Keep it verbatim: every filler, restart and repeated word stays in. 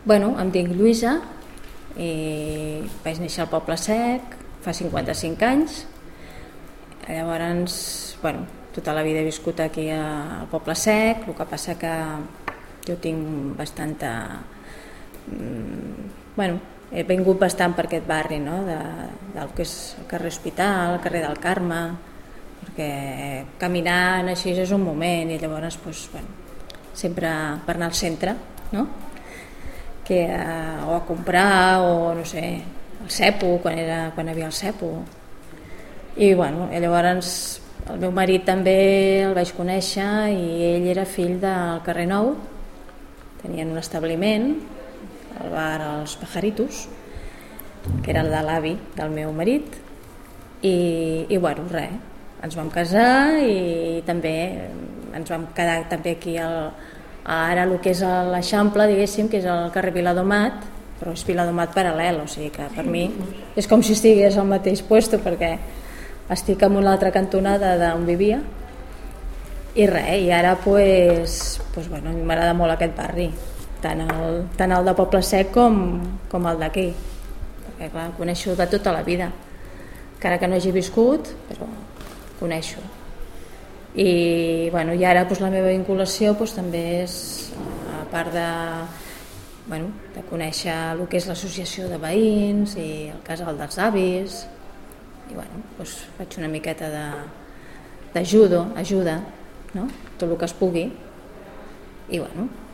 Bueno, em dic Lluïsa i vaig néixer al Poble Sec fa cinquanta-cinc anys. Llavors, bueno, tota la vida he viscut aquí al Poble Sec, el que passa que jo tinc bastanta... Bueno, he vingut bastant per aquest barri, no? de, del que és el carrer Hospital, el carrer del Carme, perquè caminant així és un moment i llavors doncs, bueno, sempre per anar al centre, no? que, uh, o a comprar o no sé, el cepo, quan, era, quan hi havia el cepo. I bueno, i llavors el meu marit també el vaig conèixer i ell era fill del carrer Nou, tenien un establiment, el bar Els Pajaritos, que era el de l'avi del meu marit, i, i bueno, res, ens vam casar i també ens vam quedar també aquí al, ara el que és l'Eixample, diguéssim, que és el carrer Viladomat, però és Viladomat paral·lel, o sigui que per mi és com si estigués al mateix puesto, perquè estic en una altra cantonada d'on vivia i res, i ara pues, pues, bueno, m'agrada molt aquest barri, tant el, tant el de Poble Sec com, com el d'aquí, perquè clar, coneixo de tota la vida, encara que no hagi viscut, però coneixo. I, bueno, i ara doncs, la meva vinculació doncs, també és, a part de, bueno, de conèixer el que és l'associació de veïns i el casal dels avis, i bueno, doncs, faig una miqueta de, d'ajuda, ajuda, no? Tot el que es pugui, i bueno,